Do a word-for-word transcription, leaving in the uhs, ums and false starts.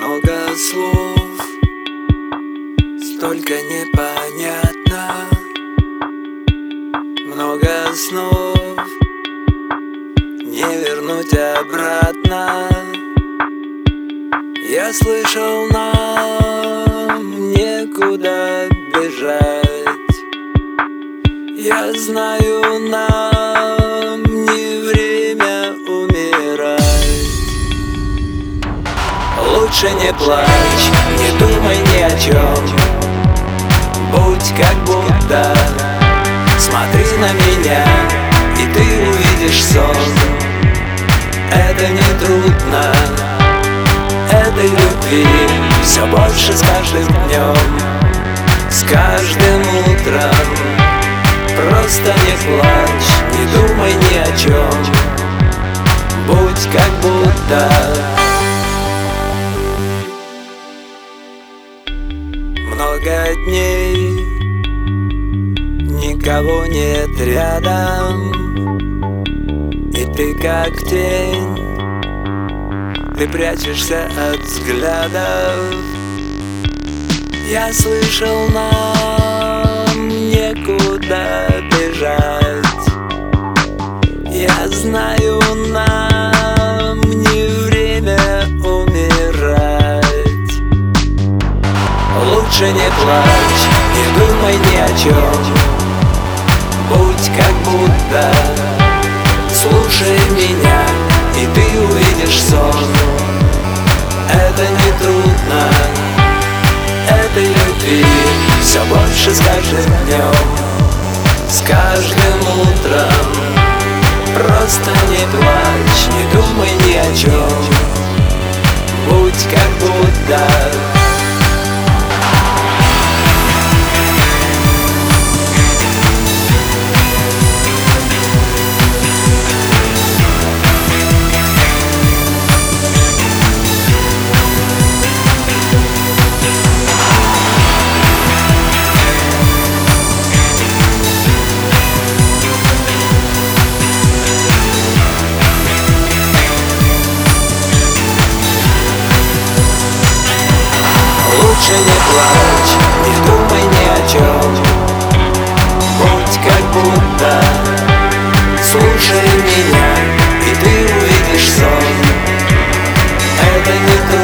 Много слов, столько непонятно. Много снов не вернуть обратно. Я слышал, нам некуда бежать. Я знаю, нам не время умирать. Лучше не плачь, не думай ни о чем. Будь как будто, смотри на меня, и ты увидишь сон. Это не трудно, этой любви все больше с каждым днем, с каждым утром. Просто не плачь, не думай ни о чем. Будь как будто. Много дней, никого нет рядом, и ты как тень, ты прячешься от взглядов. Я слышал, нам некуда бежать. Я знаю, нам не время умирать. Лучше не плачь, не думай ни о чем. Будь как будто, слушай меня, и ты увидишь сон. Это не трудно, этой любви все больше с каждым днем, с каждым утром. Просто не плачь, не думай ни о чем. Будь как будто. Лучше не плачь, не думай ни о чем. Будь как будто, слушай меня, и ты увидишь сон. Это не трудно.